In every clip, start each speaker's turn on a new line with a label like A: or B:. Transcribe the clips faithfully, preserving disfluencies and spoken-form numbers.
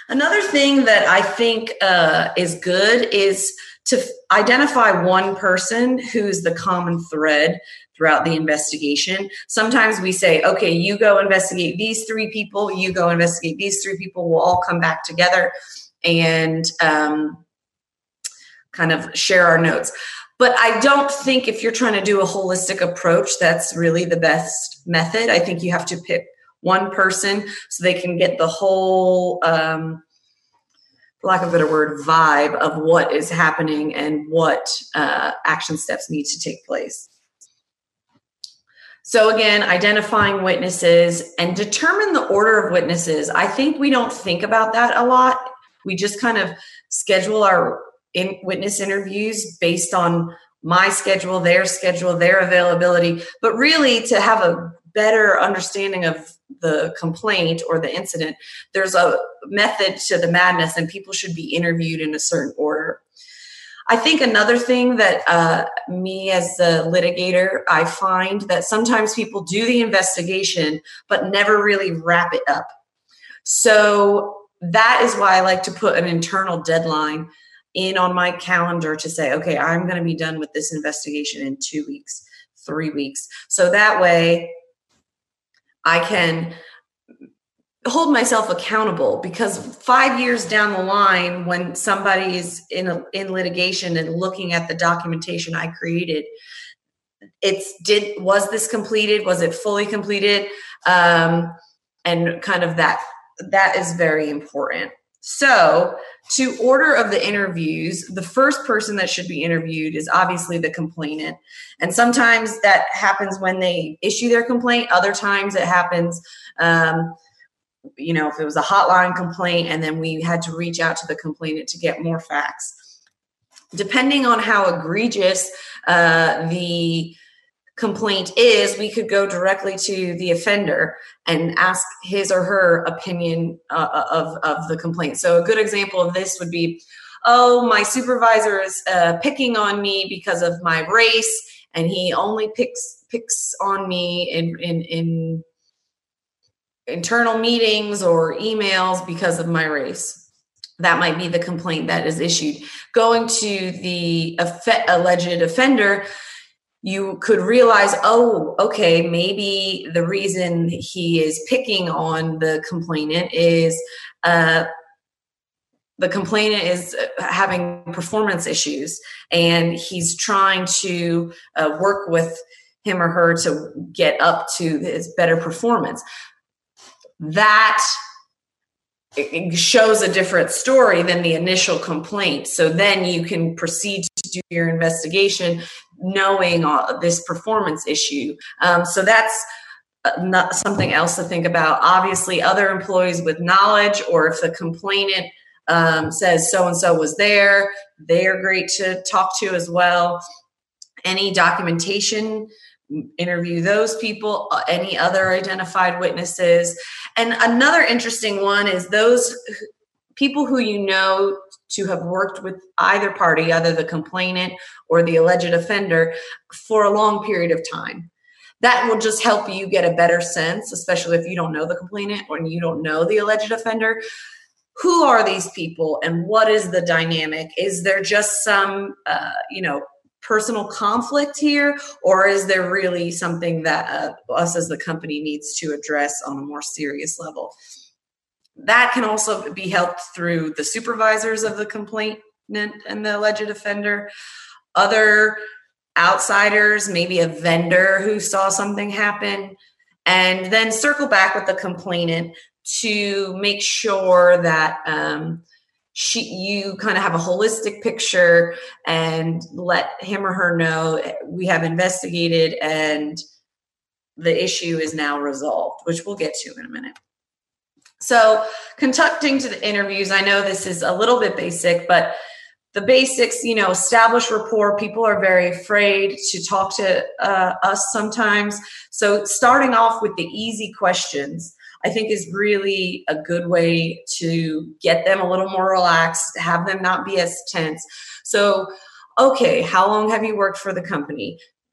A: Another thing that I think uh, is good is to f- identify one person who's the common thread throughout the investigation. Sometimes we say, okay, you go investigate these three people, you go investigate these three people, we'll all come back together and um, kind of share our notes. But I don't think if you're trying to do a holistic approach, that's really the best method. I think you have to pick one person so they can get the whole, um, for lack of a better word, vibe of what is happening and what uh, action steps need to take place. So again, identifying witnesses and determine the order of witnesses. I think we don't think about that a lot. We just kind of schedule our in witness interviews based on my schedule, their schedule, their availability. But really, to have a better understanding of the complaint or the incident, there's a method to the madness, and people should be interviewed in a certain order. I think another thing that uh, me as a litigator, I find that sometimes people do the investigation, but never really wrap it up. So that is why I like to put an internal deadline in on my calendar to say, okay, I'm going to be done with this investigation in two weeks, three weeks. So that way I can hold myself accountable, because five years down the line, when somebody is in a, in litigation and looking at the documentation I created, it's did was this completed? Was it fully completed? Um, and kind of that that is very important. So, to order of the interviews, the first person that should be interviewed is obviously the complainant. And sometimes that happens when they issue their complaint. Other times it happens, um, you know, if it was a hotline complaint and then we had to reach out to the complainant to get more facts. Depending on how egregious uh, the complaint is, we could go directly to the offender and ask his or her opinion uh, of, of the complaint. So a good example of this would be, oh, my supervisor is uh, picking on me because of my race, and he only picks picks on me in, in, in internal meetings or emails because of my race. That might be the complaint that is issued. Going to the aff- alleged offender, you could realize, oh, okay, maybe the reason he is picking on the complainant is uh, the complainant is having performance issues, and he's trying to uh, work with him or her to get up to his better performance. That it shows a different story than the initial complaint. So then you can proceed to do your investigation knowing uh, this performance issue. Um, so that's not something else to think about. Obviously, other employees with knowledge, or if the complainant um, says so-and-so was there, they're great to talk to as well. Any documentation, interview those people, any other identified witnesses. And another interesting one is those people who you know to have worked with either party, either the complainant or the alleged offender, for a long period of time. That will just help you get a better sense, especially if you don't know the complainant or you don't know the alleged offender. Who are these people and what is the dynamic? Is there just some, uh, you know, personal conflict here, or is there really something that uh, us as the company needs to address on a more serious level? That can also be helped through the supervisors of the complainant and the alleged offender, other outsiders, maybe a vendor who saw something happen, and then circle back with the complainant to make sure that um, she, you kind of have a holistic picture and let him or her know we have investigated and the issue is now resolved, which we'll get to in a minute. So conducting to the interviews, I know this is a little bit basic, but the basics, you know, establish rapport. People are very afraid to talk to uh, us sometimes. So starting off with the easy questions, I think, is really a good way to get them a little more relaxed, have them not be as tense. So, okay, how long have you worked for the company?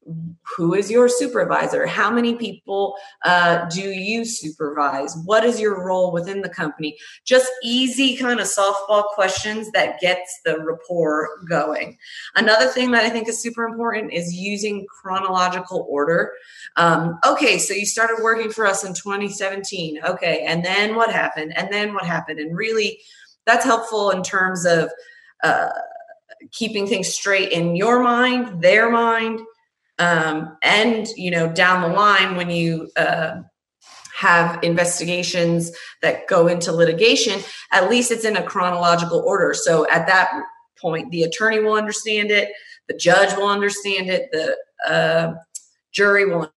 A: who is your supervisor? How many people uh, do you supervise? What is your role within the company? Just easy kind of softball questions that gets the rapport going. Another thing that I think is super important is using chronological order. Um, okay, so you started working for us in twenty seventeen. Okay, and then what happened? And then what happened? And really, that's helpful in terms of uh, keeping things straight in your mind, their mind, um, and, you know, down the line when you uh, have investigations that go into litigation, at least it's in a chronological order. So at that point, the attorney will understand it, the judge will understand it, the uh, jury will